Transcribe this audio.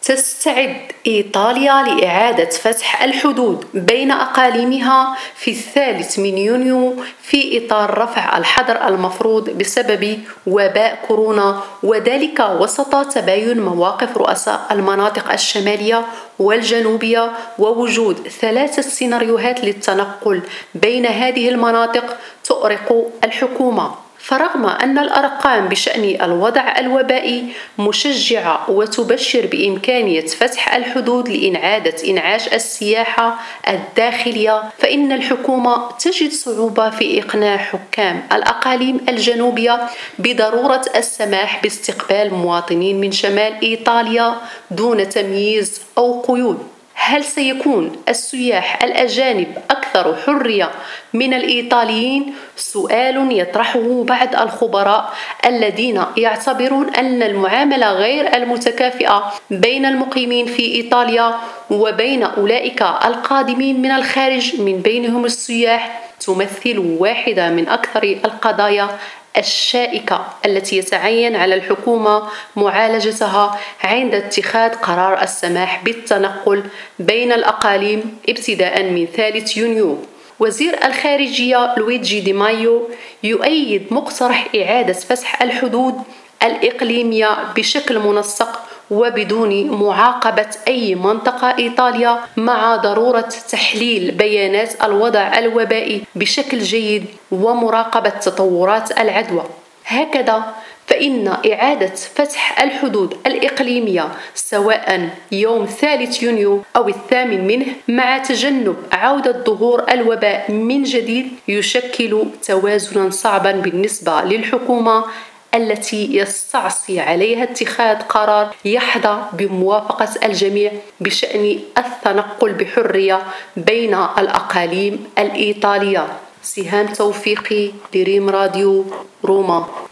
تستعد إيطاليا لإعادة فتح الحدود بين أقاليمها في 3 يونيو في إطار رفع الحظر المفروض بسبب وباء كورونا، وذلك وسط تباين مواقف رؤساء المناطق الشمالية والجنوبية ووجود 3 سيناريوهات للتنقل بين هذه المناطق تؤرق الحكومة. فرغم أن الأرقام بشأن الوضع الوبائي مشجعة وتبشر بإمكانية فتح الحدود لإعادة إنعاش السياحة الداخلية، فإن الحكومة تجد صعوبة في إقناع حكام الأقاليم الجنوبية بضرورة السماح باستقبال مواطنين من شمال إيطاليا دون تمييز أو قيود. هل سيكون السياح الأجانب أكثر حرية من الإيطاليين؟ سؤال يطرحه بعض الخبراء الذين يعتبرون أن المعاملة غير المتكافئة بين المقيمين في إيطاليا وبين أولئك القادمين من الخارج من بينهم السياح تمثل واحدة من أكثر القضايا الشائكة التي يتعين على الحكومة معالجتها عند اتخاذ قرار السماح بالتنقل بين الأقاليم ابتداء من 3 يونيو. وزير الخارجية لويجي دي مايو يؤيد مقترح إعادة فتح الحدود الإقليمية بشكل منسق وبدون معاقبة أي منطقة إيطاليا، مع ضرورة تحليل بيانات الوضع الوبائي بشكل جيد ومراقبة تطورات العدوى. هكذا فإن إعادة فتح الحدود الإقليمية سواء يوم 3 يونيو أو 8 منه مع تجنب عودة ظهور الوباء من جديد يشكل توازنا صعبا بالنسبة للحكومة التي يستعصي عليها اتخاذ قرار يحظى بموافقة الجميع بشأن التنقل بحرية بين الأقاليم الإيطالية. سهام توفيقي لريم راديو روما.